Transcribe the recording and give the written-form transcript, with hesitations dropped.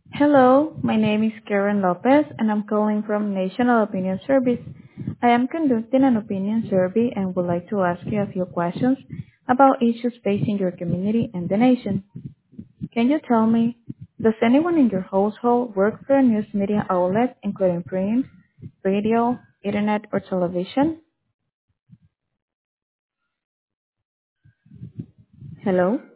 Hello, my name is Karen Lopez and I'm calling from National Opinion Service. I am conducting an opinion survey and would like to ask you a few questions about issues facing your community and the nation. Can you tell me, does anyone in your household work for a news media outlet including print, radio, internet, or television? Hello?